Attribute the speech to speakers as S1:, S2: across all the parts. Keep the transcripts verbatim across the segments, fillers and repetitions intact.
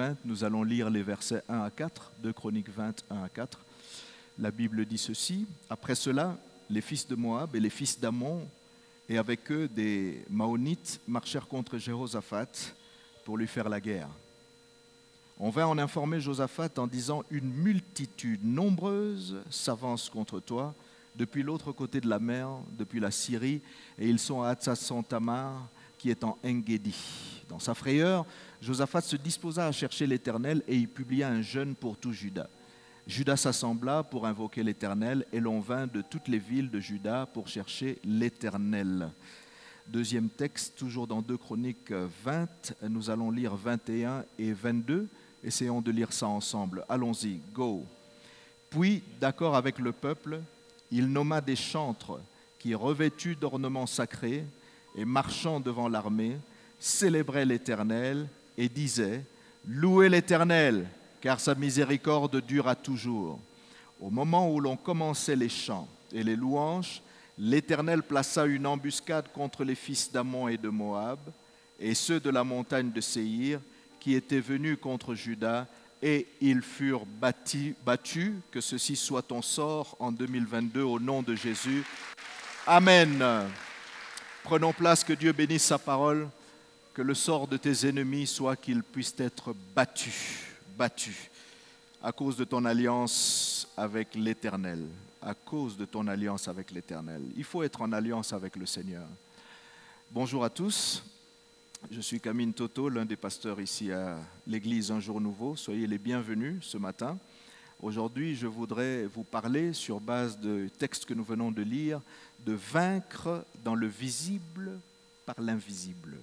S1: vingt, nous allons lire les versets un à quatre, deux Chroniques vingt, un à quatre. La Bible dit ceci: après cela, les fils de Moab et les fils d'Ammon, et avec eux des Maonites, marchèrent contre Jéhoshaphat pour lui faire la guerre. On vint en informer Josaphat en disant: une multitude nombreuse s'avance contre toi depuis l'autre côté de la mer, depuis la Syrie, et ils sont à Hatzasson-Tamar, qui est en En-Gedi. Dans sa frayeur, Josaphat se disposa à chercher l'Éternel et il publia un jeûne pour tout Juda. Juda s'assembla pour invoquer l'Éternel et l'on vint de toutes les villes de Juda pour chercher l'Éternel. Deuxième texte, toujours dans deux Chroniques vingt, nous allons lire vingt et un et vingt-deux. Essayons de lire ça ensemble. Allons-y, go. Puis, d'accord avec le peuple, il nomma des chantres qui, revêtus d'ornements sacrés et marchant devant l'armée, célébraient l'Éternel et disaient: louez l'Éternel, car sa miséricorde dure à toujours. Au moment où l'on commençait les chants et les louanges, l'Éternel plaça une embuscade contre les fils d'Ammon et de Moab et ceux de la montagne de Séhir qui étaient venus contre Juda, et ils furent battus, battus. Que ceci soit ton sort en deux mille vingt-deux, au nom de Jésus. Amen. Prenons place, que Dieu bénisse sa parole, que le sort de tes ennemis soit qu'ils puissent être battus, battus, à cause de ton alliance avec l'Éternel, à cause de ton alliance avec l'Éternel. Il faut être en alliance avec le Seigneur. Bonjour à tous. Je suis Camille Toto, l'un des pasteurs ici à l'église Un Jour Nouveau. Soyez les bienvenus ce matin. Aujourd'hui, je voudrais vous parler, sur base du texte que nous venons de lire, de vaincre dans le visible par l'invisible.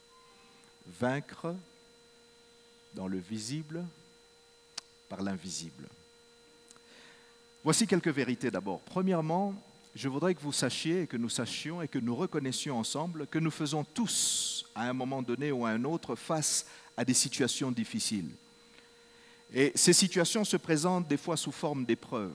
S1: Vaincre dans le visible par l'invisible. Voici quelques vérités d'abord. Premièrement, je voudrais que vous sachiez et que nous sachions et que nous reconnaissions ensemble que nous faisons tous, à un moment donné ou à un autre, face à des situations difficiles. Et ces situations se présentent des fois sous forme d'épreuves.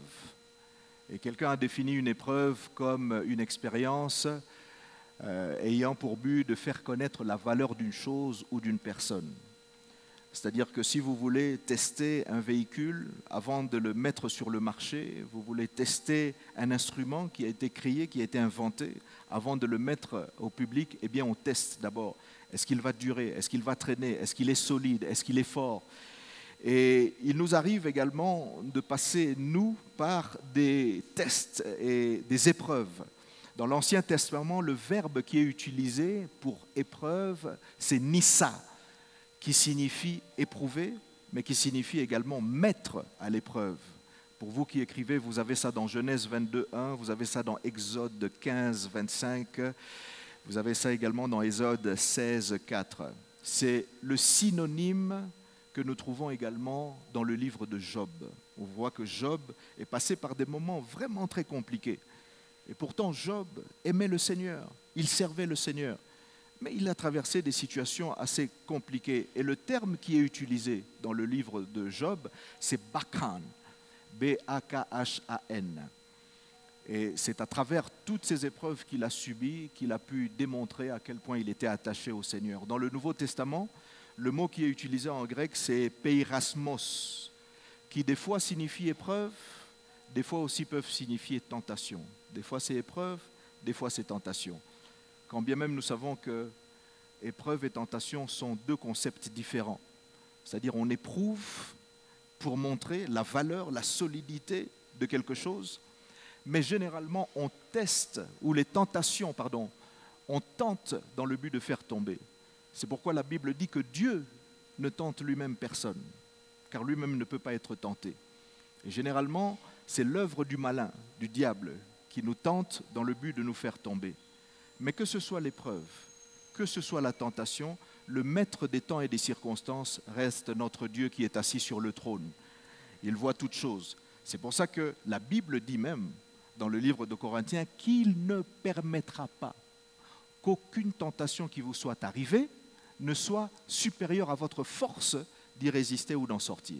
S1: Et quelqu'un a défini une épreuve comme une expérience euh, ayant pour but de faire connaître la valeur d'une chose ou d'une personne. C'est-à-dire que si vous voulez tester un véhicule, avant de le mettre sur le marché, vous voulez tester un instrument qui a été créé, qui a été inventé, avant de le mettre au public, eh bien on teste d'abord. Est-ce qu'il va durer? Est-ce qu'il va traîner? Est-ce qu'il est solide? Est-ce qu'il est fort? Et il nous arrive également de passer, nous, par des tests et des épreuves. Dans l'Ancien Testament, le verbe qui est utilisé pour épreuve, c'est nissa, qui signifie éprouver, mais qui signifie également mettre à l'épreuve. Pour vous qui écrivez, vous avez ça dans Genèse vingt-deux, un, vous avez ça dans Exode quinze, vingt-cinq, vous avez ça également dans Exode seize, quatre. C'est le synonyme que nous trouvons également dans le livre de Job. On voit que Job est passé par des moments vraiment très compliqués. Et pourtant, Job aimait le Seigneur, il servait le Seigneur. Mais il a traversé des situations assez compliquées. Et le terme qui est utilisé dans le livre de Job, c'est Bakan, B A K H A N. Et c'est à travers toutes ces épreuves qu'il a subies qu'il a pu démontrer à quel point il était attaché au Seigneur. Dans le Nouveau Testament, le mot qui est utilisé en grec, c'est peirasmos, qui des fois signifie épreuve, des fois aussi peuvent signifier tentation. Des fois c'est épreuve, des fois c'est tentation. Quand bien même nous savons que épreuve et tentation sont deux concepts différents. C'est-à-dire on éprouve pour montrer la valeur, la solidité de quelque chose, mais généralement on teste, ou les tentations, pardon, on tente dans le but de faire tomber. C'est pourquoi la Bible dit que Dieu ne tente lui-même personne, car lui-même ne peut pas être tenté. Et généralement, c'est l'œuvre du malin, du diable, qui nous tente dans le but de nous faire tomber. Mais que ce soit l'épreuve, que ce soit la tentation, le maître des temps et des circonstances reste notre Dieu qui est assis sur le trône. Il voit toutes choses. C'est pour ça que la Bible dit même, dans le livre de Corinthiens, qu'il ne permettra pas qu'aucune tentation qui vous soit arrivée ne soit supérieure à votre force d'y résister ou d'en sortir.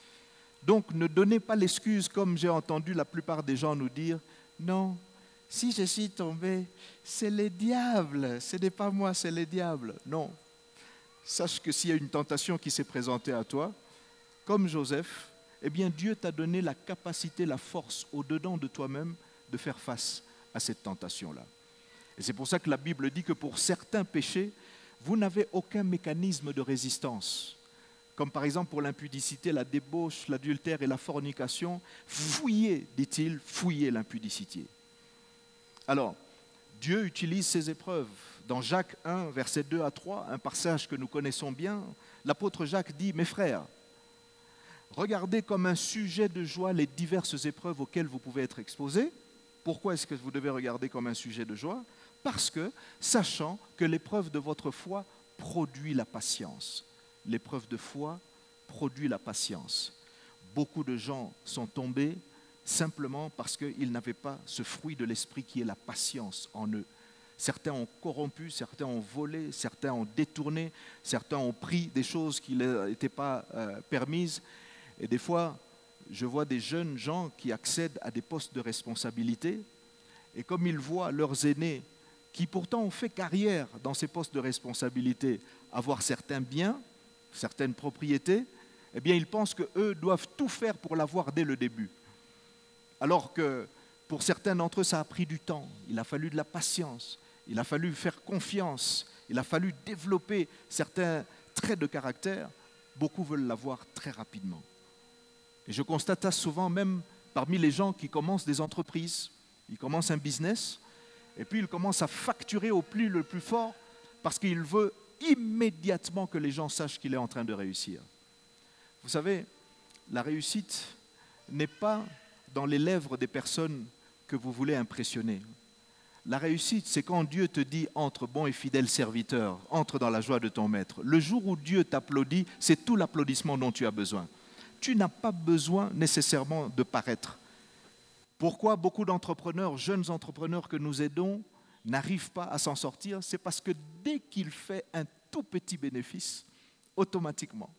S1: Donc ne donnez pas l'excuse, comme j'ai entendu la plupart des gens nous dire, non, si je suis tombé, c'est les diables, ce n'est pas moi, c'est les diables. Non, sache que s'il y a une tentation qui s'est présentée à toi, comme Joseph, eh bien Dieu t'a donné la capacité, la force au-dedans de toi-même de faire face à cette tentation-là. Et c'est pour ça que la Bible dit que pour certains péchés, vous n'avez aucun mécanisme de résistance. Comme par exemple pour l'impudicité, la débauche, l'adultère et la fornication, fouillez, dit-il, fouillez l'impudicité. Alors, Dieu utilise ces épreuves. Dans Jacques un, versets deux à trois, un passage que nous connaissons bien, l'apôtre Jacques dit « Mes frères, regardez comme un sujet de joie les diverses épreuves auxquelles vous pouvez être exposés. » Pourquoi est-ce que vous devez regarder comme un sujet de joie ? Parce que, sachant que l'épreuve de votre foi produit la patience. L'épreuve de foi produit la patience. Beaucoup de gens sont tombés simplement parce qu'ils n'avaient pas ce fruit de l'esprit qui est la patience en eux. Certains ont corrompu, certains ont volé, certains ont détourné, certains ont pris des choses qui n'étaient pas euh, permises. Et des fois, je vois des jeunes gens qui accèdent à des postes de responsabilité et comme ils voient leurs aînés, qui pourtant ont fait carrière dans ces postes de responsabilité, avoir certains biens, certaines propriétés, eh bien ils pensent qu'eux doivent tout faire pour l'avoir dès le début. Alors que pour certains d'entre eux, ça a pris du temps, il a fallu de la patience, il a fallu faire confiance, il a fallu développer certains traits de caractère. Beaucoup veulent l'avoir très rapidement. Et je constate ça souvent même parmi les gens qui commencent des entreprises. Ils commencent un business et puis ils commencent à facturer au prix le plus fort parce qu'il veut immédiatement que les gens sachent qu'il est en train de réussir. Vous savez, la réussite n'est pas dans les lèvres des personnes que vous voulez impressionner. La réussite, c'est quand Dieu te dit « entre bon et fidèle serviteur, entre dans la joie de ton maître ». Le jour où Dieu t'applaudit, c'est tout l'applaudissement dont tu as besoin. Tu n'as pas besoin nécessairement de paraître. Pourquoi beaucoup d'entrepreneurs, jeunes entrepreneurs que nous aidons, n'arrivent pas à s'en sortir? C'est parce que dès qu'il fait un tout petit bénéfice, automatiquement,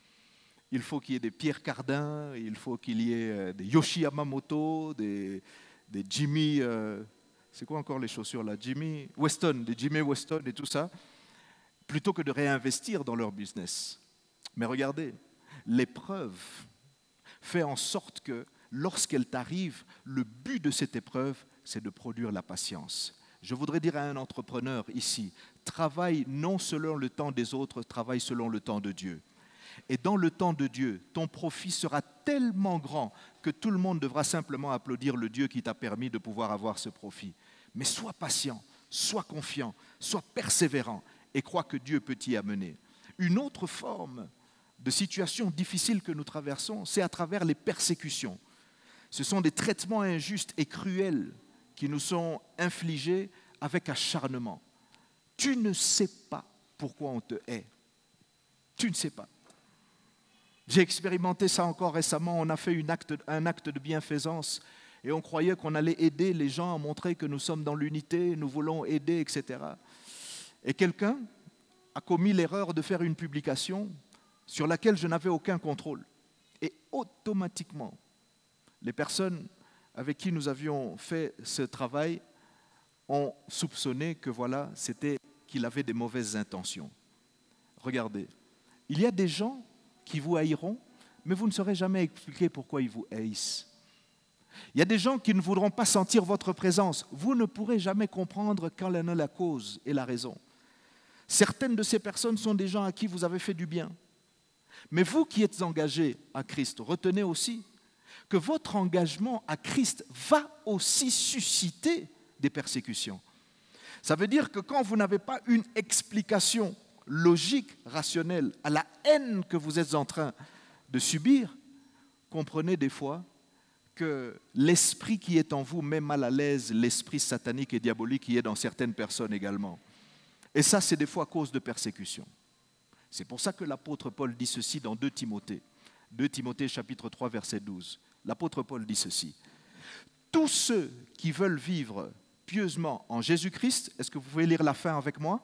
S1: il faut qu'il y ait des Pierre Cardin, il faut qu'il y ait des Yoshi Yamamoto, des, des Jimmy, euh, c'est quoi encore les chaussures là? Jimmy Weston, des Jimmy Weston et tout ça, plutôt que de réinvestir dans leur business. Mais regardez, l'épreuve fait en sorte que lorsqu'elle t'arrive, le but de cette épreuve, c'est de produire la patience. Je voudrais dire à un entrepreneur ici, travaille non selon le temps des autres, travaille selon le temps de Dieu. Et dans le temps de Dieu, ton profit sera tellement grand que tout le monde devra simplement applaudir le Dieu qui t'a permis de pouvoir avoir ce profit. Mais sois patient, sois confiant, sois persévérant et crois que Dieu peut t'y amener. Une autre forme de situation difficile que nous traversons, c'est à travers les persécutions. Ce sont des traitements injustes et cruels qui nous sont infligés avec acharnement. Tu ne sais pas pourquoi on te hait. Tu ne sais pas. J'ai expérimenté ça encore récemment. On a fait une acte, un acte de bienfaisance et on croyait qu'on allait aider les gens à montrer que nous sommes dans l'unité, nous voulons aider, et cetera. Et quelqu'un a commis l'erreur de faire une publication sur laquelle je n'avais aucun contrôle. Et automatiquement, les personnes avec qui nous avions fait ce travail ont soupçonné que voilà, c'était qu'il avait des mauvaises intentions. Regardez, il y a des gens qui vous haïront, mais vous ne saurez jamais expliquer pourquoi ils vous haïssent. Il y a des gens qui ne voudront pas sentir votre présence. Vous ne pourrez jamais comprendre quelle en est la cause et la raison. Certaines de ces personnes sont des gens à qui vous avez fait du bien. Mais vous qui êtes engagés à Christ, retenez aussi que votre engagement à Christ va aussi susciter des persécutions. Ça veut dire que quand vous n'avez pas une explication logique, rationnelle à la haine que vous êtes en train de subir, comprenez des fois que l'esprit qui est en vous met mal à l'aise l'esprit satanique et diabolique qui est dans certaines personnes également. Et ça, c'est des fois à cause de persécutions. C'est pour ça que l'apôtre Paul dit ceci dans deux Timothée. deux Timothée chapitre trois, verset douze. L'apôtre Paul dit ceci. Tous ceux qui veulent vivre pieusement en Jésus-Christ, est-ce que vous pouvez lire la fin avec moi?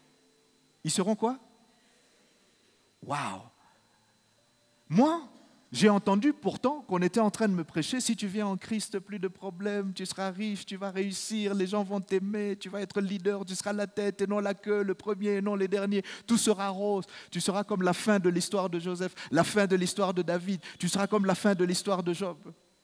S1: Ils seront quoi? Waouh! Moi, J'ai entendu pourtant qu'on était en train de me prêcher, si tu viens en Christ, plus de problèmes, tu seras riche, tu vas réussir, les gens vont t'aimer, tu vas être leader, tu seras la tête et non la queue, le premier et non les derniers, tout sera rose, tu seras comme la fin de l'histoire de Joseph, la fin de l'histoire de David, tu seras comme la fin de l'histoire de Job.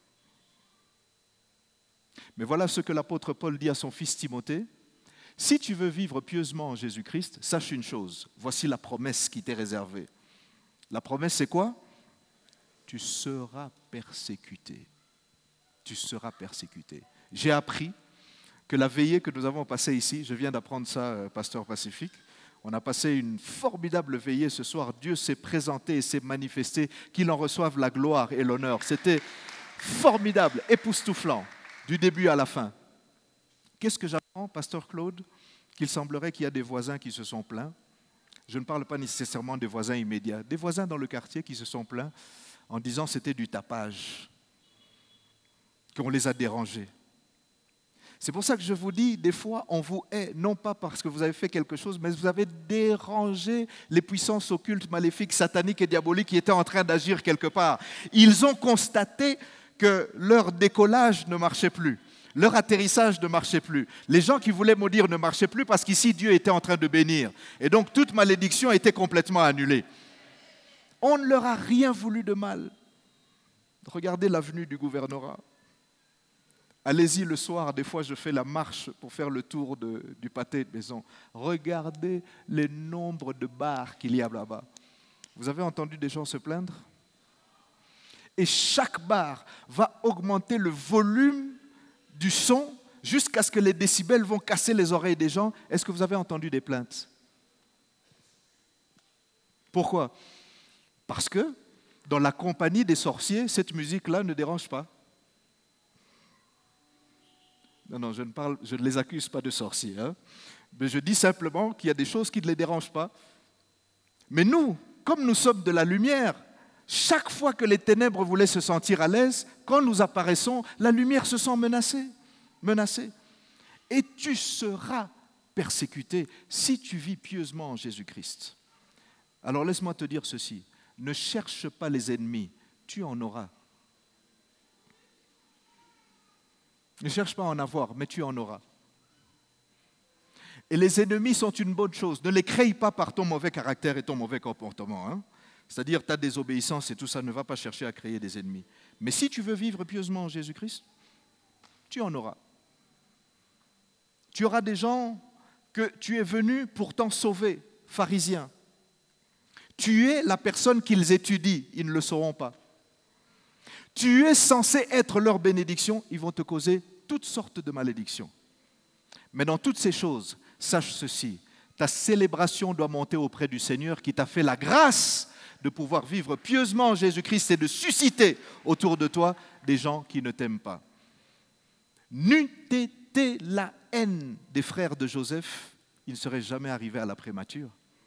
S1: Mais voilà ce que l'apôtre Paul dit à son fils Timothée. Si tu veux vivre pieusement en Jésus-Christ, sache une chose, voici la promesse qui t'est réservée. La promesse, c'est quoi? Tu seras persécuté. Tu seras persécuté. J'ai appris que la veillée que nous avons passée ici, je viens d'apprendre ça, pasteur Pacifique, on a passé une formidable veillée ce soir. Dieu s'est présenté et s'est manifesté, qu'il en reçoive la gloire et l'honneur. C'était formidable, époustouflant, du début à la fin. Qu'est-ce que j'apprends, pasteur Claude? Qu'il semblerait qu'il y a des voisins qui se sont plaints. Je ne parle pas nécessairement des voisins immédiats, des voisins dans le quartier qui se sont plaints en disant que c'était du tapage, qu'on les a dérangés. C'est pour ça que je vous dis, des fois, on vous hait, non pas parce que vous avez fait quelque chose, mais vous avez dérangé les puissances occultes, maléfiques, sataniques et diaboliques qui étaient en train d'agir quelque part. Ils ont constaté que leur décollage ne marchait plus. Leur atterrissage ne marchait plus. Les gens qui voulaient maudire ne marchaient plus parce qu'ici, Dieu était en train de bénir. Et donc, toute malédiction était complètement annulée. On ne leur a rien voulu de mal. Regardez l'avenue du gouvernorat. Allez-y le soir, des fois je fais la marche pour faire le tour de, du pâté de maison. Regardez les nombres de bars qu'il y a là-bas. Vous avez entendu des gens se plaindre? Et chaque bar va augmenter le volume du son jusqu'à ce que les décibels vont casser les oreilles des gens. Est-ce que vous avez entendu des plaintes? Pourquoi? Parce que dans la compagnie des sorciers, cette musique-là ne dérange pas. Non, non, je ne, parle, je ne les accuse pas de sorciers. Hein. Mais je dis simplement qu'il y a des choses qui ne les dérangent pas. Mais nous, comme nous sommes de la lumière, chaque fois que les ténèbres voulaient se sentir à l'aise, quand nous apparaissons, la lumière se sent menacée. menacée. Et tu seras persécuté si tu vis pieusement en Jésus-Christ. Alors laisse-moi te dire ceci, ne cherche pas les ennemis, tu en auras. Ne cherche pas à en avoir, mais tu en auras. Et les ennemis sont une bonne chose. Ne les crée pas par ton mauvais caractère et ton mauvais comportement. Hein. C'est-à-dire ta désobéissance et tout ça, ne va pas chercher à créer des ennemis. Mais si tu veux vivre pieusement en Jésus-Christ, tu en auras. Tu auras des gens que tu es venu pour t'en sauver, pharisiens. Tu es la personne qu'ils étudient, ils ne le sauront pas. Tu es censé être leur bénédiction, ils vont te causer toutes sortes de malédictions. Mais dans toutes ces choses, sache ceci, ta célébration doit monter auprès du Seigneur qui t'a fait la grâce de pouvoir vivre pieusement en Jésus-Christ et de susciter autour de toi des gens qui ne t'aiment pas. N'eût été la haine des frères de Joseph, il ne serait jamais arrivé à la prémature.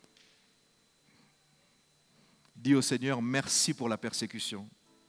S1: Dis au Seigneur, merci pour la persécution.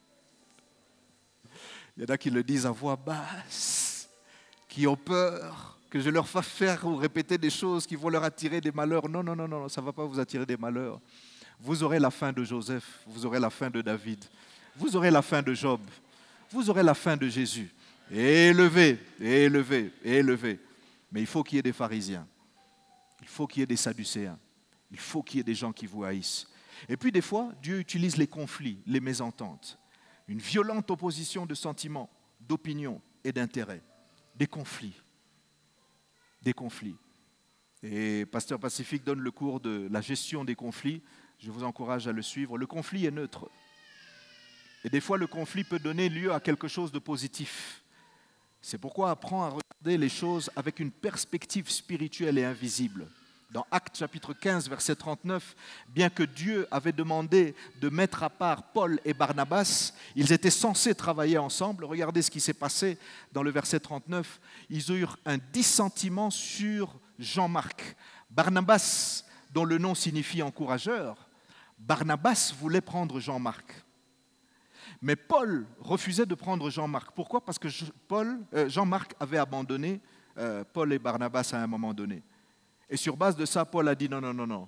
S1: Il y en a qui le disent à voix basse, qui ont peur que je leur fasse faire ou répéter des choses qui vont leur attirer des malheurs. Non, non, non, non, ça ne va pas vous attirer des malheurs. Vous aurez la fin de Joseph, vous aurez la fin de David, vous aurez la fin de Job, vous aurez la fin de Jésus. Élevé, élevé, élevé. Mais il faut qu'il y ait des pharisiens, il faut qu'il y ait des sadducéens, il faut qu'il y ait des gens qui vous haïssent. Et puis des fois, Dieu utilise les conflits, les mésententes, une violente opposition de sentiments, d'opinions et d'intérêts, des conflits, des conflits. Et Pasteur Pacifique donne le cours de la gestion des conflits, je vous encourage à le suivre. Le conflit est neutre. Et des fois, le conflit peut donner lieu à quelque chose de positif. C'est pourquoi apprends à regarder les choses avec une perspective spirituelle et invisible. Dans Actes chapitre quinze, verset trente-neuf, bien que Dieu avait demandé de mettre à part Paul et Barnabas, ils étaient censés travailler ensemble. Regardez ce qui s'est passé dans le verset trente-neuf. Ils eurent un dissentiment sur Jean-Marc. Barnabas, dont le nom signifie encourageur, Barnabas voulait prendre Jean-Marc. Mais Paul refusait de prendre Jean-Marc. Pourquoi? Parce que Paul, euh, Jean-Marc avait abandonné euh, Paul et Barnabas à un moment donné. Et sur base de ça, Paul a dit non, non, non, non.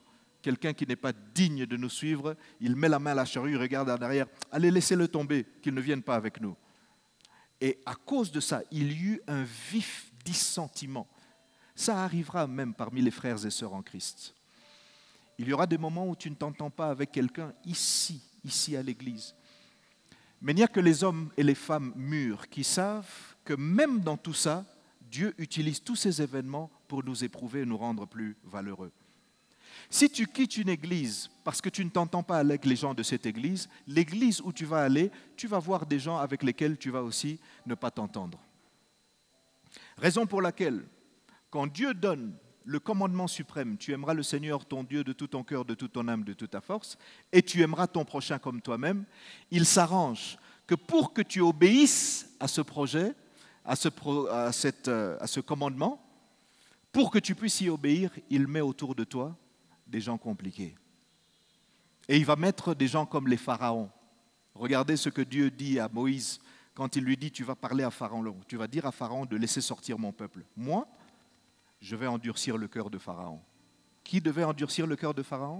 S1: quelqu'un qui n'est pas digne de nous suivre, il met la main à la charrue, il regarde en arrière, allez, laissez-le tomber, qu'il ne vienne pas avec nous. Et à cause de ça, il y eut un vif dissentiment. Ça arrivera même parmi les frères et sœurs en Christ. Il y aura des moments où tu ne t'entends pas avec quelqu'un ici, ici à l'église. Mais il n'y a que les hommes et les femmes mûrs qui savent que même dans tout ça, Dieu utilise tous ces événements pour nous éprouver et nous rendre plus valeureux. Si tu quittes une église parce que tu ne t'entends pas avec les gens de cette église, l'église où tu vas aller, tu vas voir des gens avec lesquels tu vas aussi ne pas t'entendre. Raison pour laquelle, quand Dieu donne le commandement suprême, tu aimeras le Seigneur ton Dieu de tout ton cœur, de toute ton âme, de toute ta force, et tu aimeras ton prochain comme toi-même, il s'arrange que pour que tu obéisses à ce projet, à ce, pro, à cette, à ce commandement, pour que tu puisses y obéir, il met autour de toi des gens compliqués. Et il va mettre des gens comme les pharaons. Regardez ce que Dieu dit à Moïse quand il lui dit, tu vas parler à Pharaon, tu vas dire à Pharaon de laisser sortir mon peuple. Moi, je vais endurcir le cœur de Pharaon. Qui devait endurcir le cœur de Pharaon?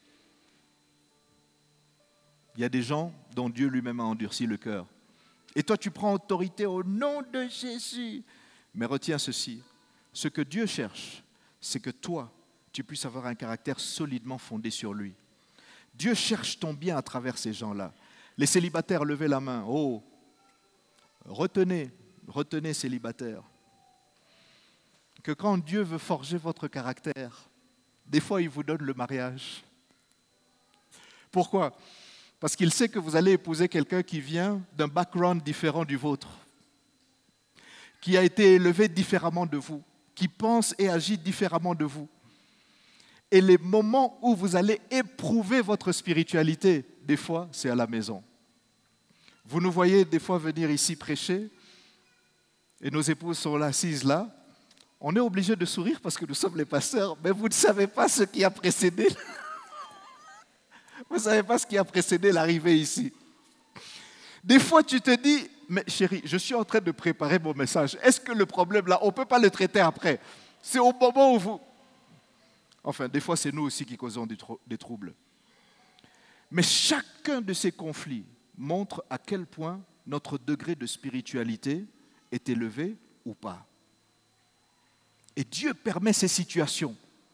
S1: Il y a des gens dont Dieu lui-même a endurci le cœur. Et toi, tu prends autorité au nom de Jésus. Mais retiens ceci, ce que Dieu cherche, c'est que toi, tu puisses avoir un caractère solidement fondé sur lui. Dieu cherche ton bien à travers ces gens-là. Les célibataires, levez la main. Oh, retenez, retenez célibataires. Que quand Dieu veut forger votre caractère, des fois, il vous donne le mariage. Pourquoi? Parce qu'il sait que vous allez épouser quelqu'un qui vient d'un background différent du vôtre, qui a été élevé différemment de vous, qui pense et agit différemment de vous. Et les moments où vous allez éprouver votre spiritualité, des fois, c'est à la maison. Vous nous voyez des fois venir ici prêcher, et nos épouses sont là, assises là. On est obligé de sourire parce que nous sommes les pasteurs, mais vous ne savez pas ce qui a précédé. Vous ne savez pas ce qui a précédé l'arrivée ici. Des fois, tu te dis, mais chérie, je suis en train de préparer mon message. Est-ce que le problème là, on ne peut pas le traiter après? C'est au moment où vous... Enfin, des fois, c'est nous aussi qui causons des, trou- des troubles. Mais chacun de ces conflits montre à quel point notre degré de spiritualité est élevé ou pas. Et Dieu permet ces situations.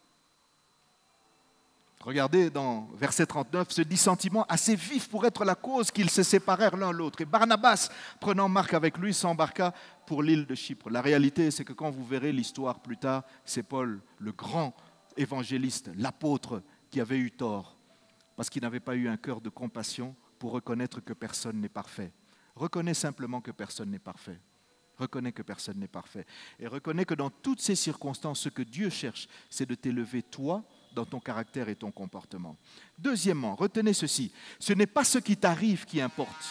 S1: Regardez dans verset trente-neuf, ce dissentiment assez vif pour être la cause qu'ils se séparèrent l'un l'autre. Et Barnabas, prenant Marc avec lui, s'embarqua pour l'île de Chypre. La réalité, c'est que quand vous verrez l'histoire plus tard, c'est Paul, le grand évangéliste, l'apôtre, qui avait eu tort, parce qu'il n'avait pas eu un cœur de compassion pour reconnaître que personne n'est parfait. Reconnais simplement que personne n'est parfait. Reconnais que personne n'est parfait. Et reconnais que dans toutes ces circonstances, ce que Dieu cherche, c'est de t'élever toi, dans ton caractère et ton comportement. Deuxièmement, retenez ceci, ce n'est pas ce qui t'arrive qui importe.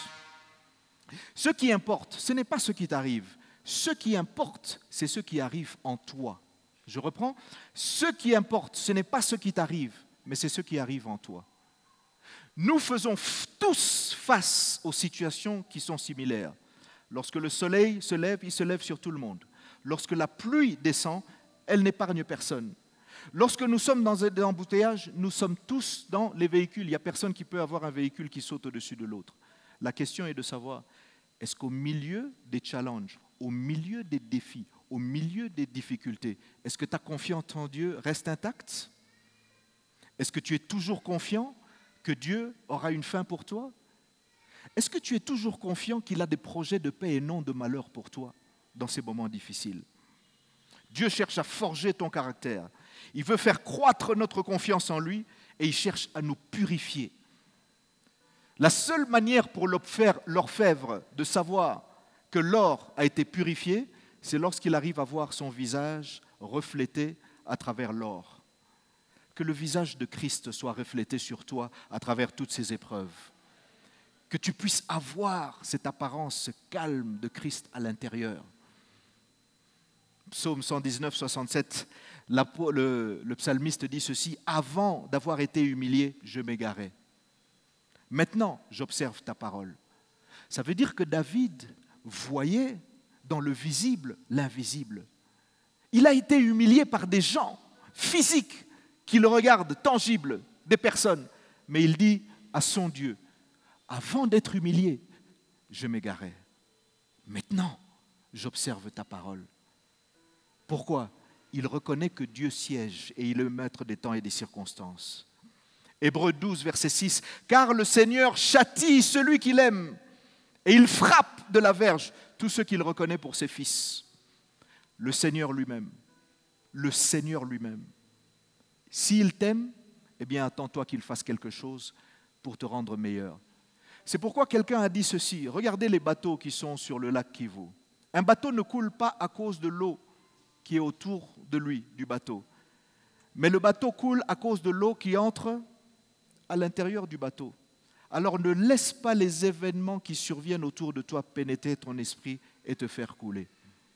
S1: Ce qui importe, ce n'est pas ce qui t'arrive. Ce qui importe, c'est ce qui arrive en toi. Je reprends, ce qui importe, ce n'est pas ce qui t'arrive, mais c'est ce qui arrive en toi. Nous faisons tous face aux situations qui sont similaires. Lorsque le soleil se lève, il se lève sur tout le monde. Lorsque la pluie descend, elle n'épargne personne. Lorsque nous sommes dans des embouteillages, nous sommes tous dans les véhicules. Il n'y a personne qui peut avoir un véhicule qui saute au-dessus de l'autre. La question est de savoir, est-ce qu'au milieu des challenges, au milieu des défis, au milieu des difficultés, est-ce que ta confiance en Dieu reste intacte? Est-ce que tu es toujours confiant que Dieu aura une fin pour toi? Est-ce que tu es toujours confiant qu'il a des projets de paix et non de malheur pour toi dans ces moments difficiles? Dieu cherche à forger ton caractère. Il veut faire croître notre confiance en lui et il cherche à nous purifier. La seule manière pour l'orfèvre de savoir que l'or a été purifié, c'est lorsqu'il arrive à voir son visage reflété à travers l'or. Que le visage de Christ soit reflété sur toi à travers toutes ces épreuves. Que tu puisses avoir cette apparence, ce calme de Christ à l'intérieur. Psaume cent dix-neuf, soixante-sept, la, le, le psalmiste dit ceci, « Avant d'avoir été humilié, je m'égarais. Maintenant, j'observe ta parole. » Ça veut dire que David voyait dans le visible l'invisible. Il a été humilié par des gens physiques qu'il regarde, tangible, des personnes. Mais il dit à son Dieu, avant d'être humilié, je m'égarais. Maintenant, j'observe ta parole. Pourquoi ? Il reconnaît que Dieu siège et il est le maître des temps et des circonstances. Hébreux douze, verset six. Car le Seigneur châtie celui qu'il aime et il frappe de la verge tous ceux qu'il reconnaît pour ses fils. Le Seigneur lui-même, le Seigneur lui-même. S'il t'aime, eh bien attends-toi qu'il fasse quelque chose pour te rendre meilleur. C'est pourquoi quelqu'un a dit ceci. Regardez les bateaux qui sont sur le lac Kivu. Un bateau ne coule pas à cause de l'eau qui est autour de lui, du bateau. Mais le bateau coule à cause de l'eau qui entre à l'intérieur du bateau. Alors ne laisse pas les événements qui surviennent autour de toi pénétrer ton esprit et te faire couler.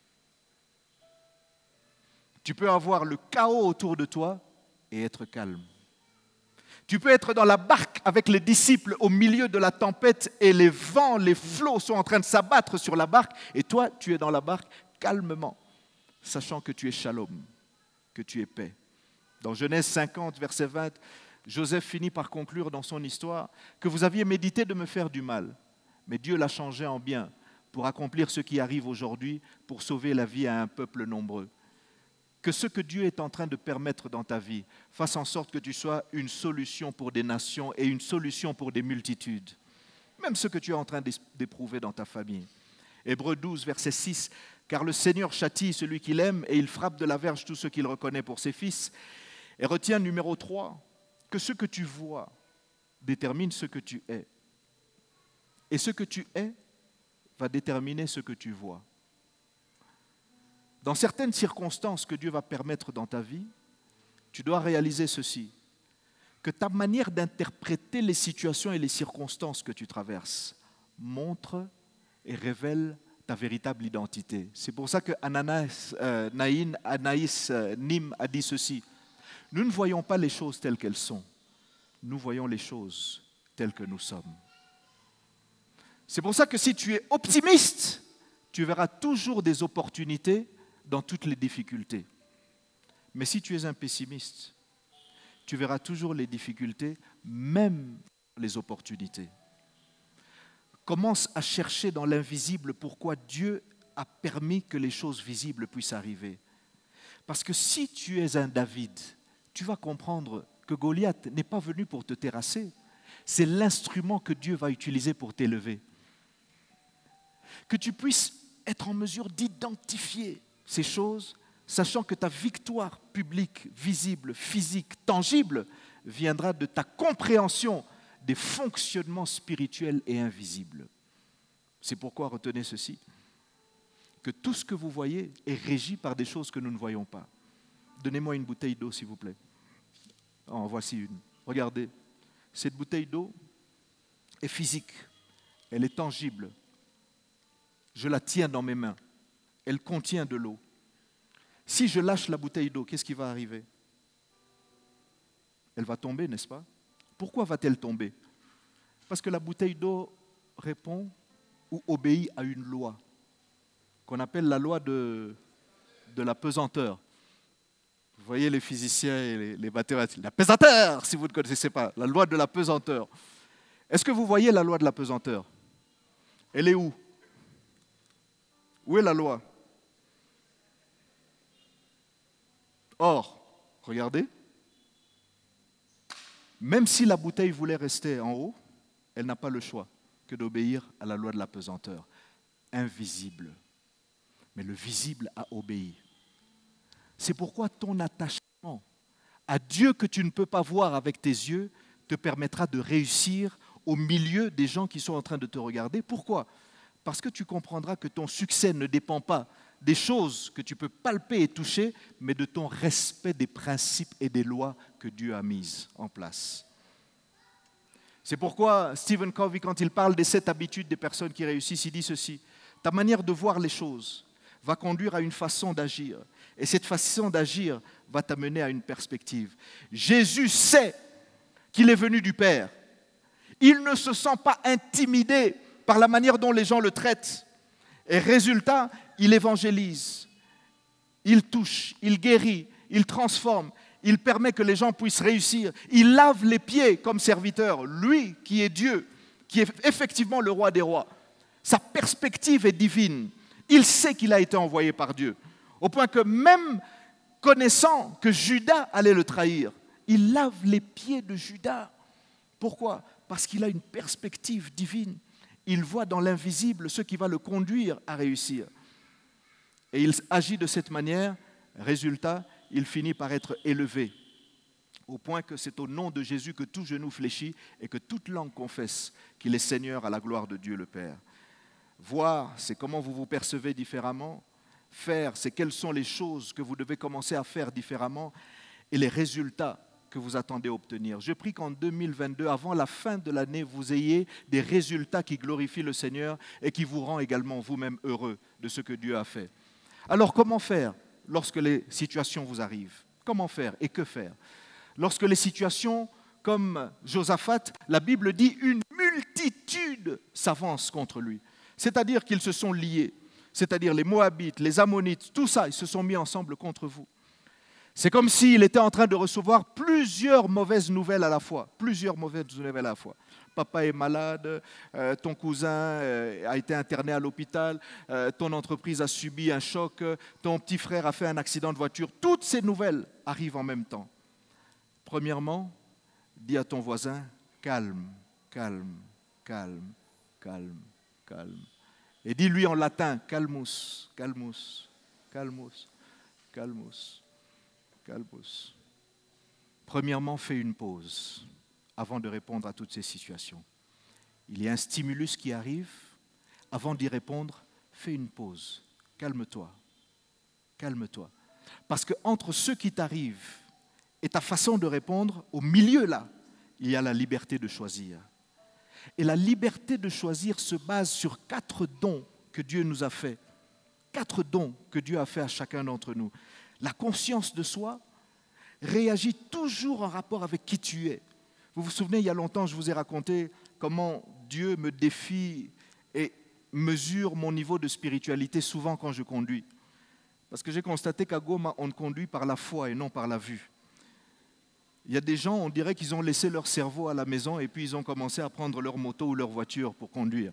S1: Tu peux avoir le chaos autour de toi et être calme. Tu peux être dans la barque avec les disciples au milieu de la tempête et les vents, les flots sont en train de s'abattre sur la barque et toi, tu es dans la barque calmement, sachant que tu es shalom, que tu es paix. Dans Genèse cinquante, verset vingt, Joseph finit par conclure dans son histoire que vous aviez médité de me faire du mal, mais Dieu l'a changé en bien pour accomplir ce qui arrive aujourd'hui, pour sauver la vie à un peuple nombreux. Que ce que Dieu est en train de permettre dans ta vie fasse en sorte que tu sois une solution pour des nations et une solution pour des multitudes. Même ce que tu es en train d'éprouver dans ta famille. Hébreux douze, verset six. Car le Seigneur châtie celui qu'il aime et il frappe de la verge tous ceux qu'il reconnaît pour ses fils. Et retiens numéro trois, que ce que tu vois détermine ce que tu es. Et ce que tu es va déterminer ce que tu vois. Dans certaines circonstances que Dieu va permettre dans ta vie, tu dois réaliser ceci, que ta manière d'interpréter les situations et les circonstances que tu traverses montre et révèle ta véritable identité. C'est pour ça que Ananas, euh, Naïn, Anaïs euh, Nim a dit ceci. Nous ne voyons pas les choses telles qu'elles sont, nous voyons les choses telles que nous sommes. C'est pour ça que si tu es optimiste, tu verras toujours des opportunités dans toutes les difficultés. Mais si tu es un pessimiste, tu verras toujours les difficultés, même les opportunités. Commence à chercher dans l'invisible pourquoi Dieu a permis que les choses visibles puissent arriver. Parce que si tu es un David, tu vas comprendre que Goliath n'est pas venu pour te terrasser. C'est l'instrument que Dieu va utiliser pour t'élever. Que tu puisses être en mesure d'identifier ces choses, sachant que ta victoire publique, visible, physique, tangible, viendra de ta compréhension des fonctionnements spirituels et invisibles. C'est pourquoi retenez ceci, que tout ce que vous voyez est régi par des choses que nous ne voyons pas. Donnez-moi une bouteille d'eau, s'il vous plaît. En voici une. Regardez, cette bouteille d'eau est physique, elle est tangible. Je la tiens dans mes mains. Elle contient de l'eau. Si je lâche la bouteille d'eau, qu'est-ce qui va arriver ? Elle va tomber, n'est-ce pas ? Pourquoi va-t-elle tomber ? Parce que la bouteille d'eau répond ou obéit à une loi qu'on appelle la loi de, de la pesanteur. Vous voyez les physiciens et les, les mathématiciens. La pesanteur, si vous ne connaissez pas, la loi de la pesanteur. Est-ce que vous voyez la loi de la pesanteur ? Elle est où ? Où est la loi ? Or, regardez, même si la bouteille voulait rester en haut, elle n'a pas le choix que d'obéir à la loi de la pesanteur. Invisible. Mais le visible a obéi. C'est pourquoi ton attachement à Dieu que tu ne peux pas voir avec tes yeux te permettra de réussir au milieu des gens qui sont en train de te regarder. Pourquoi ? Parce que tu comprendras que ton succès ne dépend pas des choses que tu peux palper et toucher, mais de ton respect des principes et des lois que Dieu a mises en place. C'est pourquoi Stephen Covey, quand il parle des sept habitudes des personnes qui réussissent, il dit ceci. Ta manière de voir les choses va conduire à une façon d'agir. Et cette façon d'agir va t'amener à une perspective. Jésus sait qu'il est venu du Père. Il ne se sent pas intimidé par la manière dont les gens le traitent. Et résultat, il évangélise, il touche, il guérit, il transforme. il permet que les gens puissent réussir. Il lave les pieds comme serviteur, lui qui est Dieu, qui est effectivement le roi des rois. Sa perspective est divine. Il sait qu'il a été envoyé par Dieu. Au point que même connaissant que Judas allait le trahir, il lave les pieds de Judas. Pourquoi ? Parce qu'il a une perspective divine. Il voit dans l'invisible ce qui va le conduire à réussir. Et il agit de cette manière. Résultat, il finit par être élevé, au point que c'est au nom de Jésus que tout genou fléchit et que toute langue confesse qu'il est Seigneur à la gloire de Dieu le Père. Voir, c'est comment vous vous percevez différemment. Faire, c'est quelles sont les choses que vous devez commencer à faire différemment et les résultats que vous attendez obtenir. Je prie qu'en deux mille vingt-deux, avant la fin de l'année, vous ayez des résultats qui glorifient le Seigneur et qui vous rendent également vous-même heureux de ce que Dieu a fait. Alors comment faire lorsque les situations vous arrivent ? Comment faire et que faire ? Lorsque les situations, comme Josaphat, la Bible dit une multitude s'avance contre lui. C'est-à-dire qu'ils se sont liés. C'est-à-dire les Moabites, les Ammonites, tout ça, ils se sont mis ensemble contre vous. C'est comme s'il était en train de recevoir plusieurs mauvaises nouvelles à la fois. Plusieurs mauvaises nouvelles à la fois. Papa est malade, euh, ton cousin euh, a été interné à l'hôpital, euh, ton entreprise a subi un choc, ton petit frère a fait un accident de voiture. Toutes ces nouvelles arrivent en même temps. Premièrement, dis à ton voisin, calme, calme, calme, calme, calme. Et dis-lui en latin, calmus, calmus, calmus, calmus, calmus. Premièrement, fais une pause avant de répondre à toutes ces situations. Il y a un stimulus qui arrive. Avant d'y répondre, fais une pause. Calme-toi. Calme-toi. Parce qu'entre ce qui t'arrive et ta façon de répondre, au milieu là, il y a la liberté de choisir. Et la liberté de choisir se base sur quatre dons que Dieu nous a faits. Quatre dons que Dieu a faits à chacun d'entre nous. La conscience de soi réagit toujours en rapport avec qui tu es. Vous vous souvenez, il y a longtemps, je vous ai raconté comment Dieu me défie et mesure mon niveau de spiritualité souvent quand je conduis. Parce que j'ai constaté qu'à Goma, on conduit par la foi et non par la vue. Il y a des gens, on dirait qu'ils ont laissé leur cerveau à la maison et puis ils ont commencé à prendre leur moto ou leur voiture pour conduire.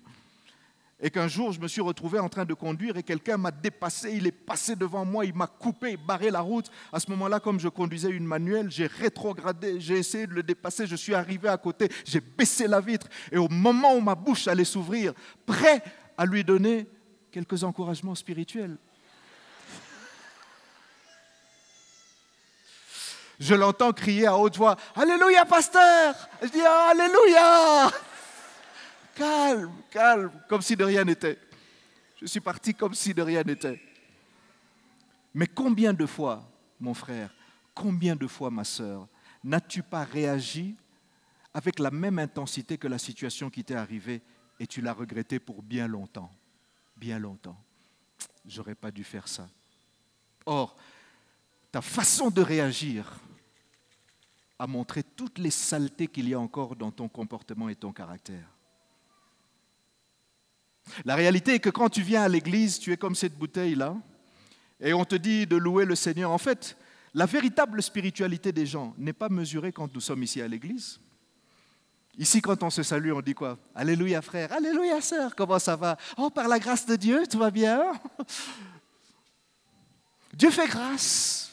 S1: Et qu'un jour, je me suis retrouvé en train de conduire et quelqu'un m'a dépassé, il est passé devant moi, il m'a coupé, barré la route. À ce moment-là, comme je conduisais une manuelle, j'ai rétrogradé, j'ai essayé de le dépasser, je suis arrivé à côté, j'ai baissé la vitre. Et au moment où ma bouche allait s'ouvrir, prêt à lui donner quelques encouragements spirituels, je l'entends crier à haute voix, « Alléluia, pasteur !» Je dis, oh, « Alléluia !» Calme, calme, comme si de rien n'était. Je suis parti comme si de rien n'était. Mais combien de fois, mon frère, combien de fois, ma sœur, n'as-tu pas réagi avec la même intensité que la situation qui t'est arrivée et tu l'as regretté pour bien longtemps, bien longtemps. J'aurais pas dû faire ça. Or, ta façon de réagir a montré toutes les saletés qu'il y a encore dans ton comportement et ton caractère. La réalité est que quand tu viens à l'église, tu es comme cette bouteille-là, et on te dit de louer le Seigneur. En fait, la véritable spiritualité des gens n'est pas mesurée quand nous sommes ici à l'église. Ici, quand on se salue, on dit quoi ? Alléluia frère, alléluia sœur, comment ça va ? Oh, par la grâce de Dieu, tout va bien ? Dieu fait grâce.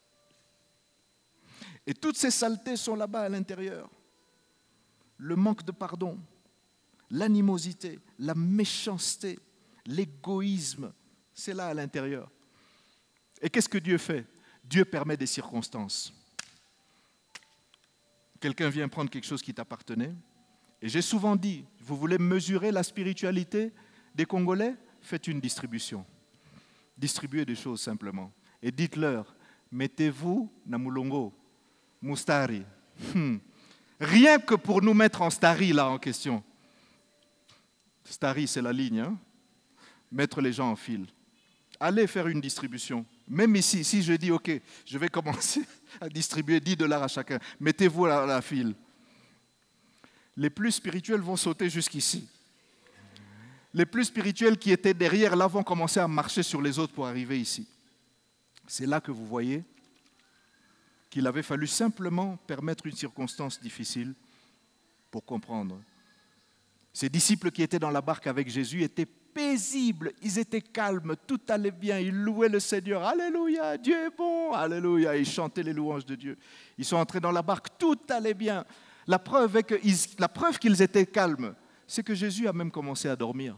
S1: Et toutes ces saletés sont là-bas à l'intérieur. Le manque de pardon, l'animosité, la méchanceté, l'égoïsme, c'est là à l'intérieur. Et qu'est-ce que Dieu fait ? Dieu permet des circonstances. Quelqu'un vient prendre quelque chose qui t'appartenait. Et j'ai souvent dit, vous voulez mesurer la spiritualité des Congolais ? Faites une distribution. Distribuez des choses simplement. Et dites-leur, mettez-vous na mulongo, mustari. Hmm. Rien que pour nous mettre en stari là en question. Stari, c'est la ligne, hein? Mettre les gens en file. Allez faire une distribution. Même ici, si je dis, OK, je vais commencer à distribuer dix dollars à chacun, mettez-vous à la file. Les plus spirituels vont sauter jusqu'ici. Les plus spirituels qui étaient derrière là vont commencer à marcher sur les autres pour arriver ici. C'est là que vous voyez qu'il avait fallu simplement permettre une circonstance difficile pour comprendre. Ces disciples qui étaient dans la barque avec Jésus étaient paisibles, ils étaient calmes, tout allait bien, ils louaient le Seigneur. Alléluia, Dieu est bon, alléluia, ils chantaient les louanges de Dieu. Ils sont entrés dans la barque, tout allait bien. La preuve, est que ils, la preuve qu'ils étaient calmes, c'est que Jésus a même commencé à dormir.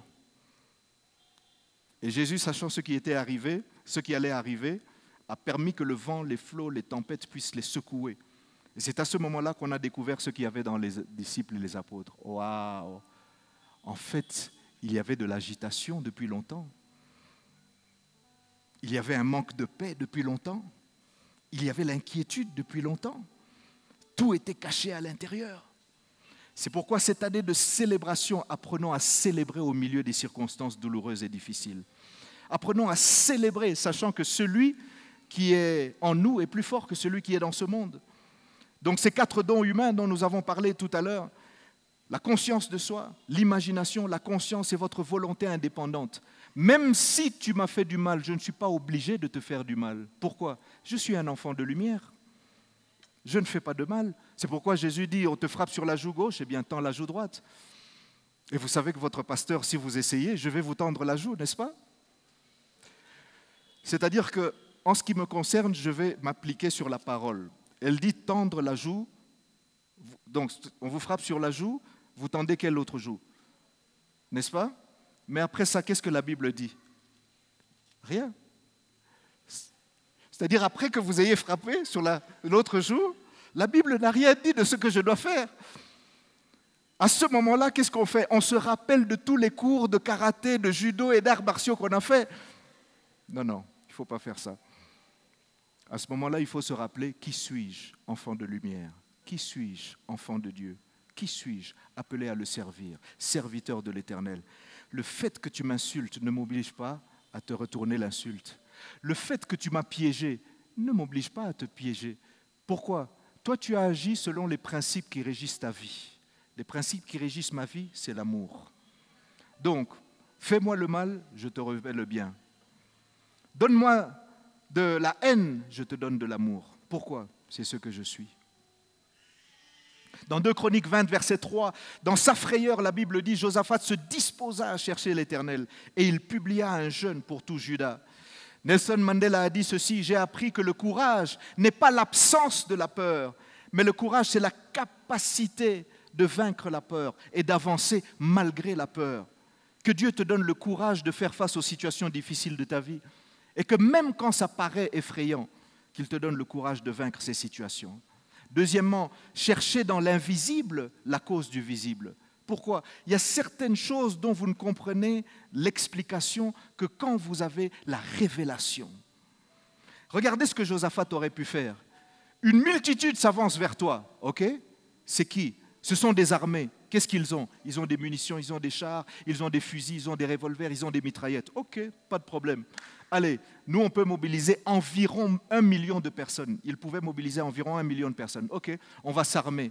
S1: Et Jésus, sachant ce qui était arrivé, ce qui allait arriver, a permis que le vent, les flots, les tempêtes puissent les secouer. Et c'est à ce moment-là qu'on a découvert ce qu'il y avait dans les disciples et les apôtres. Waouh! En fait, il y avait de l'agitation depuis longtemps. Il y avait un manque de paix depuis longtemps. Il y avait l'inquiétude depuis longtemps. Tout était caché à l'intérieur. C'est pourquoi cette année de célébration, apprenons à célébrer au milieu des circonstances douloureuses et difficiles. Apprenons à célébrer, sachant que celui qui est en nous est plus fort que celui qui est dans ce monde. Donc ces quatre dons humains dont nous avons parlé tout à l'heure, la conscience de soi, l'imagination, la conscience et votre volonté indépendante. Même si tu m'as fait du mal, je ne suis pas obligé de te faire du mal. Pourquoi ? Je suis un enfant de lumière. Je ne fais pas de mal. C'est pourquoi Jésus dit, on te frappe sur la joue gauche, eh bien tends la joue droite. Et vous savez que votre pasteur, si vous essayez, je vais vous tendre la joue, n'est-ce pas ? C'est-à-dire que, en ce qui me concerne, je vais m'appliquer sur la parole. Elle dit tendre la joue. Donc, on vous frappe sur la joue, vous tendez quelle autre joue ? N'est-ce pas ? Mais après ça, qu'est-ce que la Bible dit ? Rien. C'est-à-dire, après que vous ayez frappé sur la, l'autre joue, la Bible n'a rien dit de ce que je dois faire. À ce moment-là, qu'est-ce qu'on fait ? On se rappelle de tous les cours de karaté, de judo et d'arts martiaux qu'on a fait. Non, non, il ne faut pas faire ça. À ce moment-là, il faut se rappeler, qui suis-je, enfant de lumière ? Qui suis-je, enfant de Dieu ? Qui suis-je, appelé à le servir, serviteur de l'Éternel ? Le fait que tu m'insultes ne m'oblige pas à te retourner l'insulte. Le fait que tu m'as piégé ne m'oblige pas à te piéger. Pourquoi ? Toi, tu as agi selon les principes qui régissent ta vie. Les principes qui régissent ma vie, c'est l'amour. Donc, fais-moi le mal, je te revais le bien. Donne-moi de la haine, je te donne de l'amour. Pourquoi ? C'est ce que je suis. Dans deux Chroniques vingt, verset trois, dans sa frayeur, la Bible dit, Josaphat se disposa à chercher l'Éternel et il publia un jeûne pour tout Juda. Nelson Mandela a dit ceci, j'ai appris que le courage n'est pas l'absence de la peur, mais le courage, c'est la capacité de vaincre la peur et d'avancer malgré la peur. Que Dieu te donne le courage de faire face aux situations difficiles de ta vie et que même quand ça paraît effrayant, qu'il te donne le courage de vaincre ces situations. Deuxièmement, chercher dans l'invisible la cause du visible. Pourquoi ? Il y a certaines choses dont vous ne comprenez l'explication que quand vous avez la révélation. Regardez ce que Josaphat aurait pu faire. Une multitude s'avance vers toi, ok ? C'est qui ? Ce sont des armées. Qu'est-ce qu'ils ont ? Ils ont des munitions, ils ont des chars, ils ont des fusils, ils ont des revolvers, ils ont des mitraillettes. Ok, pas de problème. Allez, nous on peut mobiliser environ un million de personnes. Ils pouvaient mobiliser environ un million de personnes. Ok, on va s'armer.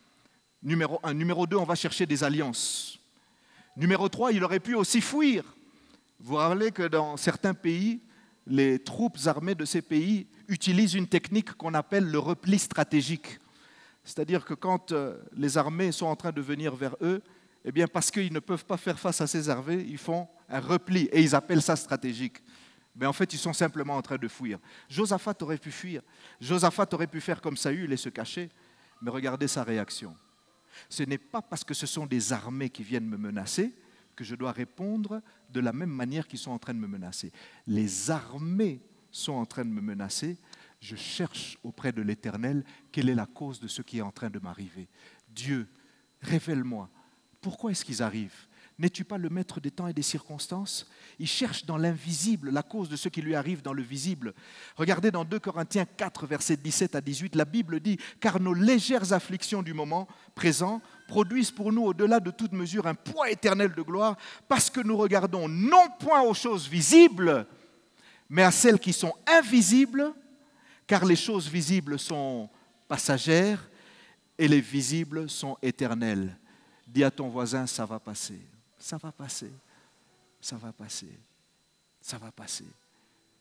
S1: Numéro un. Numéro deux, on va chercher des alliances. Numéro trois, il aurait pu aussi fuir. Vous vous rappelez que dans certains pays, les troupes armées de ces pays utilisent une technique qu'on appelle le repli stratégique. C'est-à-dire que quand les armées sont en train de venir vers eux, eh bien parce qu'ils ne peuvent pas faire face à ces armées, ils font un repli et ils appellent ça stratégique. Mais en fait, ils sont simplement en train de fuir. Josaphat aurait pu fuir. Josaphat aurait pu faire comme Saül et se cacher. Mais regardez sa réaction. Ce n'est pas parce que ce sont des armées qui viennent me menacer que je dois répondre de la même manière qu'ils sont en train de me menacer. Les armées sont en train de me menacer. Je cherche auprès de l'Éternel quelle est la cause de ce qui est en train de m'arriver. Dieu, révèle-moi. Pourquoi est-ce qu'ils arrivent ? N'es-tu pas le maître des temps et des circonstances ? Il cherche dans l'invisible la cause de ce qui lui arrive dans le visible. Regardez dans deux Corinthiens quatre, versets dix-sept à dix-huit, la Bible dit « Car nos légères afflictions du moment présent produisent pour nous au-delà de toute mesure un poids éternel de gloire parce que nous regardons non point aux choses visibles, mais à celles qui sont invisibles, car les choses visibles sont passagères et les visibles sont éternelles. » Dis à ton voisin, ça va passer. Ça va passer, ça va passer, ça va passer.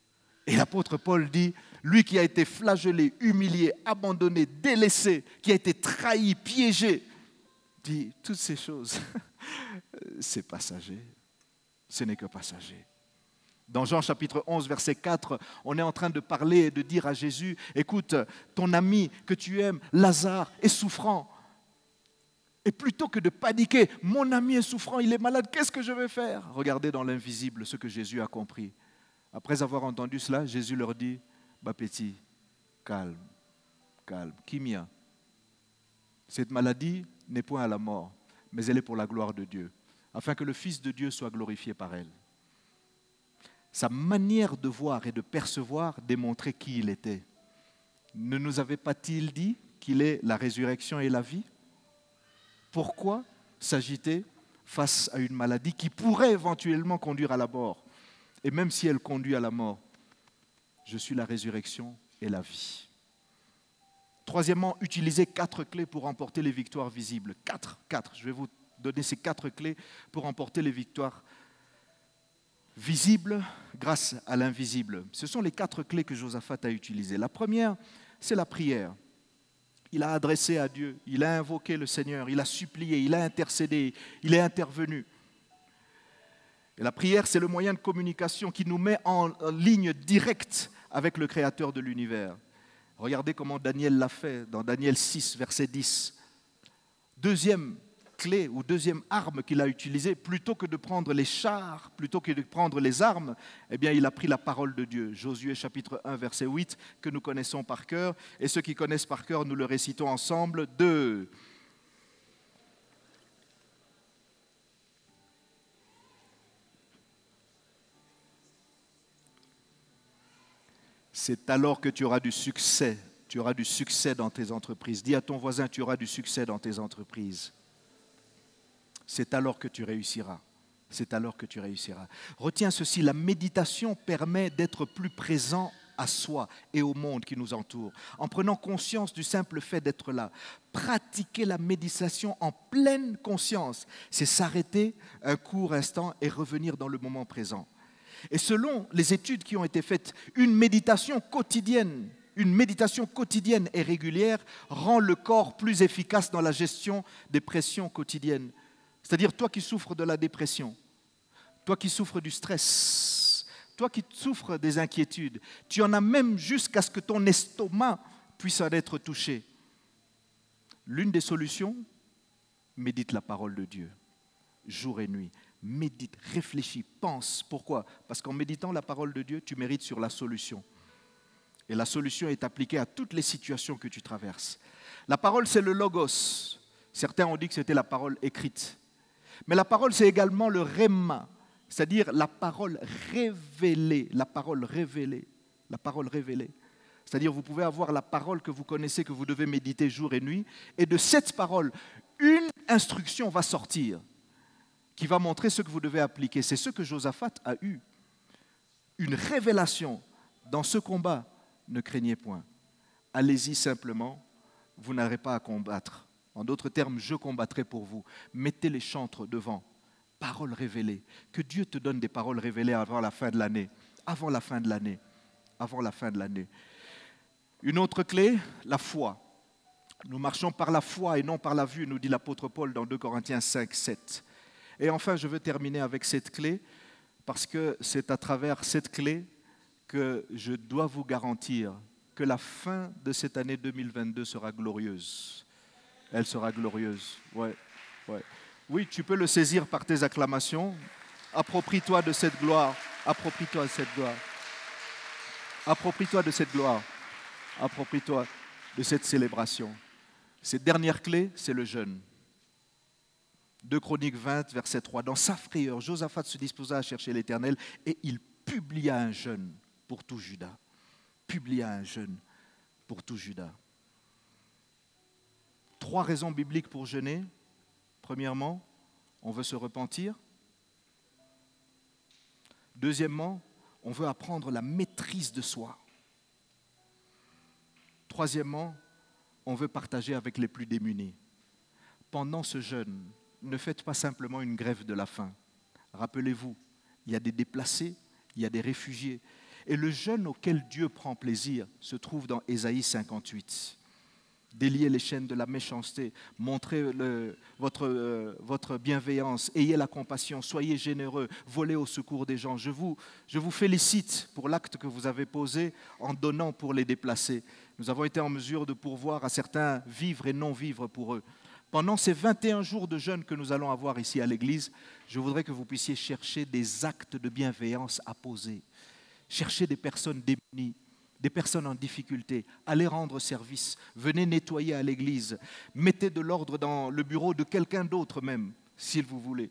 S1: Et l'apôtre Paul dit, lui qui a été flagellé, humilié, abandonné, délaissé, qui a été trahi, piégé, dit, toutes ces choses, c'est passager, ce n'est que passager. Dans Jean chapitre onze, verset quatre, on est en train de parler et de dire à Jésus, écoute, ton ami que tu aimes, Lazare, est souffrant. Et plutôt que de paniquer, mon ami est souffrant, il est malade, qu'est-ce que je vais faire? Regardez dans l'invisible ce que Jésus a compris. Après avoir entendu cela, Jésus leur dit, bah petit, calme, calme, Kimia. Cette maladie n'est point à la mort, mais elle est pour la gloire de Dieu, afin que le Fils de Dieu soit glorifié par elle. Sa manière de voir et de percevoir démontrait qui il était. Ne nous avait pas-il dit qu'il est la résurrection et la vie? Pourquoi s'agiter face à une maladie qui pourrait éventuellement conduire à la mort? Et même si elle conduit à la mort, je suis la résurrection et la vie. Troisièmement, utilisez quatre clés pour remporter les victoires visibles. Quatre, quatre. Je vais vous donner ces quatre clés pour remporter les victoires visibles grâce à l'invisible. Ce sont les quatre clés que Josaphat a utilisées. La première, c'est la prière. Il a adressé à Dieu, il a invoqué le Seigneur, il a supplié, il a intercédé, il est intervenu. Et la prière, c'est le moyen de communication qui nous met en, en ligne directe avec le Créateur de l'univers. Regardez comment Daniel l'a fait dans Daniel six, verset dix. Deuxième clé ou deuxième arme qu'il a utilisée, plutôt que de prendre les chars, plutôt que de prendre les armes, eh bien, il a pris la parole de Dieu. Josué chapitre un, verset huit, que nous connaissons par cœur. Et ceux qui connaissent par cœur, nous le récitons ensemble. Deux. C'est alors que tu auras du succès. Tu auras du succès dans tes entreprises. Dis à ton voisin, tu auras du succès dans tes entreprises. C'est alors que tu réussiras. C'est alors que tu réussiras. Retiens ceci, la méditation permet d'être plus présent à soi et au monde qui nous entoure, en prenant conscience du simple fait d'être là. Pratiquer la méditation en pleine conscience, c'est s'arrêter un court instant et revenir dans le moment présent. Et selon les études qui ont été faites, une méditation quotidienne, une méditation quotidienne et régulière rend le corps plus efficace dans la gestion des pressions quotidiennes. C'est-à-dire toi qui souffres de la dépression, toi qui souffres du stress, toi qui souffres des inquiétudes, tu en as même jusqu'à ce que ton estomac puisse en être touché. L'une des solutions, médite la parole de Dieu, jour et nuit. Médite, réfléchis, pense. Pourquoi? Parce qu'en méditant la parole de Dieu, tu mérites sur la solution. Et la solution est appliquée à toutes les situations que tu traverses. La parole, c'est le logos. Certains ont dit que c'était la parole écrite. Mais la parole, c'est également le rhéma, c'est-à-dire la parole révélée, la parole révélée, la parole révélée. C'est-à-dire vous pouvez avoir la parole que vous connaissez, que vous devez méditer jour et nuit, et de cette parole, une instruction va sortir qui va montrer ce que vous devez appliquer. C'est ce que Josaphat a eu. Une révélation dans ce combat, ne craignez point. Allez-y simplement, vous n'aurez pas à combattre. En d'autres termes, je combattrai pour vous. Mettez les chantres devant. Paroles révélées. Que Dieu te donne des paroles révélées avant la fin de l'année. Avant la fin de l'année. Avant la fin de l'année. Une autre clé, la foi. Nous marchons par la foi et non par la vue, nous dit l'apôtre Paul dans deux Corinthiens cinq, sept. Et enfin, je veux terminer avec cette clé, parce que c'est à travers cette clé que je dois vous garantir que la fin de cette année deux mille vingt-deux sera glorieuse. Elle sera glorieuse. Ouais, ouais. Oui, tu peux le saisir par tes acclamations. Approprie-toi de cette gloire. Approprie-toi de cette gloire. Approprie-toi de cette gloire. Approprie-toi de cette célébration. Cette dernière clé, c'est le jeûne. deux Chroniques vingt, verset trois. Dans sa frayeur, Josaphat se disposa à chercher l'Éternel et il publia un jeûne pour tout Juda. Publia un jeûne pour tout Juda. Trois raisons bibliques pour jeûner. Premièrement, on veut se repentir. Deuxièmement, on veut apprendre la maîtrise de soi. Troisièmement, on veut partager avec les plus démunis. Pendant ce jeûne, ne faites pas simplement une grève de la faim. Rappelez-vous, il y a des déplacés, il y a des réfugiés. Et le jeûne auquel Dieu prend plaisir se trouve dans Ésaïe cinquante-huit. Déliez les chaînes de la méchanceté, montrez le, votre, euh, votre bienveillance, ayez la compassion, soyez généreux, volez au secours des gens. Je vous, je vous félicite pour l'acte que vous avez posé en donnant pour les déplacés. Nous avons été en mesure de pourvoir à certains vivre et non vivre pour eux. Pendant ces vingt et un jours de jeûne que nous allons avoir ici à l'église, je voudrais que vous puissiez chercher des actes de bienveillance à poser. Cherchez des personnes démunies, des personnes en difficulté, allez rendre service, venez nettoyer à l'église, mettez de l'ordre dans le bureau de quelqu'un d'autre même, s'il vous voulez.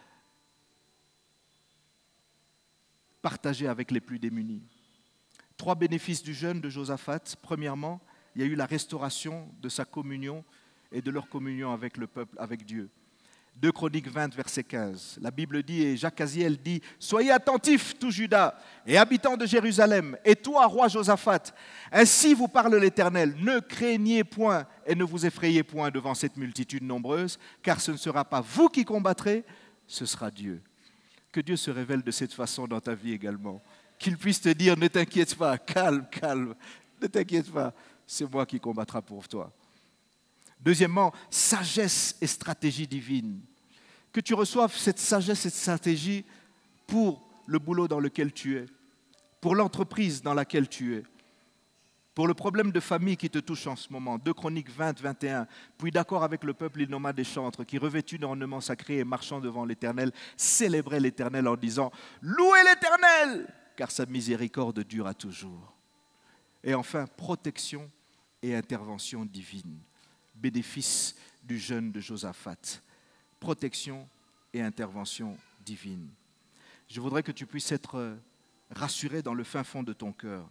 S1: Partagez avec les plus démunis. Trois bénéfices du jeûne de Josaphat. Premièrement, il y a eu la restauration de sa communion et de leur communion avec le peuple, avec Dieu. deux Chroniques vingt, verset quinze. La Bible dit, et Jacques Aziel dit, « Soyez attentifs, tout Juda, et habitants de Jérusalem, et toi, roi Josaphat, ainsi vous parle l'Éternel, ne craignez point et ne vous effrayez point devant cette multitude nombreuse, car ce ne sera pas vous qui combattrez, ce sera Dieu. » Que Dieu se révèle de cette façon dans ta vie également. Qu'il puisse te dire, ne t'inquiète pas, calme, calme, ne t'inquiète pas, c'est moi qui combattra pour toi. Deuxièmement, sagesse et stratégie divine. Que tu reçoives cette sagesse et cette stratégie pour le boulot dans lequel tu es, pour l'entreprise dans laquelle tu es, pour le problème de famille qui te touche en ce moment. deux Chroniques vingt, vingt et un. Puis d'accord avec le peuple, il nomma des chantres qui, revêtus d'ornements sacrés et marchant devant l'Éternel, célébraient l'Éternel en disant « Louez l'Éternel, car sa miséricorde dure à toujours. » Et enfin, protection et intervention divine. Bénéfice du jeûne de Josaphat. Protection et intervention divine. Je voudrais que tu puisses être rassuré dans le fin fond de ton cœur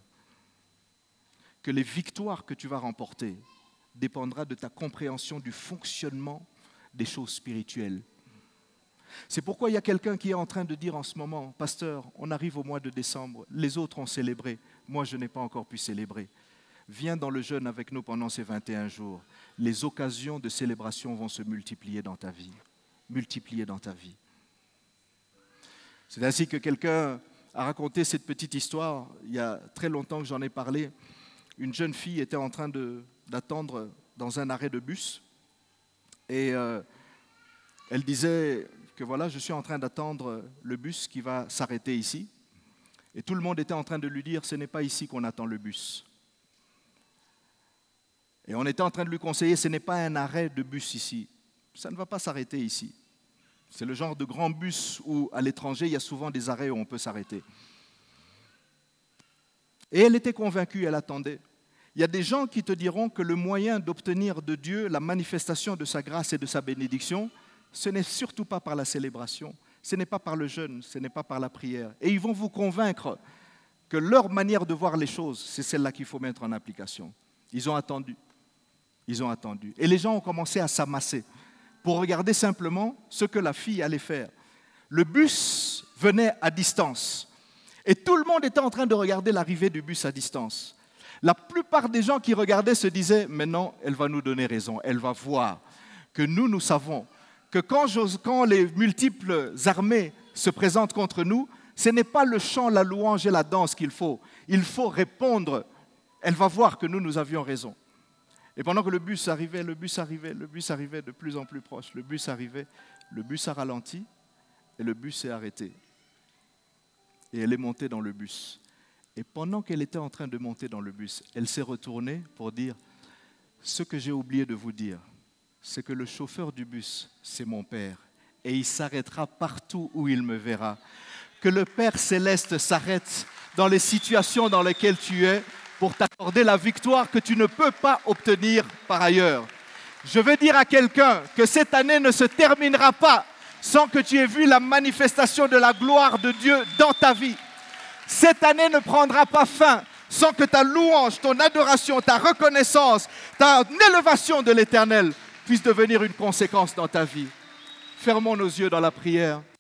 S1: que les victoires que tu vas remporter dépendront de ta compréhension du fonctionnement des choses spirituelles. C'est pourquoi il y a quelqu'un qui est en train de dire en ce moment, « Pasteur, on arrive au mois de décembre, les autres ont célébré, moi je n'ai pas encore pu célébrer. » Viens dans le jeûne avec nous pendant ces vingt et un jours. Les occasions de célébration vont se multiplier dans ta vie. Multiplier dans ta vie. C'est ainsi que quelqu'un a raconté cette petite histoire. Il y a très longtemps que j'en ai parlé. Une jeune fille était en train de, d'attendre dans un arrêt de bus. Et euh, elle disait que voilà, je suis en train d'attendre le bus qui va s'arrêter ici. Et tout le monde était en train de lui dire, ce n'est pas ici qu'on attend le bus. Et on était en train de lui conseiller, ce n'est pas un arrêt de bus ici. Ça ne va pas s'arrêter ici. C'est le genre de grand bus où, à l'étranger, il y a souvent des arrêts où on peut s'arrêter. Et elle était convaincue, elle attendait. Il y a des gens qui te diront que le moyen d'obtenir de Dieu la manifestation de sa grâce et de sa bénédiction, ce n'est surtout pas par la célébration, ce n'est pas par le jeûne, ce n'est pas par la prière. Et ils vont vous convaincre que leur manière de voir les choses, c'est celle-là qu'il faut mettre en application. Ils ont attendu. Ils ont attendu. Et les gens ont commencé à s'amasser pour regarder simplement ce que la fille allait faire. Le bus venait à distance. Et tout le monde était en train de regarder l'arrivée du bus à distance. La plupart des gens qui regardaient se disaient « Mais non, elle va nous donner raison. Elle va voir que nous, nous savons que quand, quand les multiples armées se présentent contre nous, ce n'est pas le chant, la louange et la danse qu'il faut. Il faut répondre. Elle va voir que nous, nous avions raison. » Et pendant que le bus arrivait, le bus arrivait, le bus arrivait de plus en plus proche, le bus arrivait, le bus a ralenti et le bus s'est arrêté. Et elle est montée dans le bus. Et pendant qu'elle était en train de monter dans le bus, elle s'est retournée pour dire « Ce que j'ai oublié de vous dire, c'est que le chauffeur du bus, c'est mon Père. Et il s'arrêtera partout où il me verra. Que le Père céleste s'arrête dans les situations dans lesquelles tu es, pour t'accorder la victoire que tu ne peux pas obtenir par ailleurs. Je veux dire à quelqu'un que cette année ne se terminera pas sans que tu aies vu la manifestation de la gloire de Dieu dans ta vie. Cette année ne prendra pas fin sans que ta louange, ton adoration, ta reconnaissance, ta élévation de l'Éternel puisse devenir une conséquence dans ta vie. Fermons nos yeux dans la prière.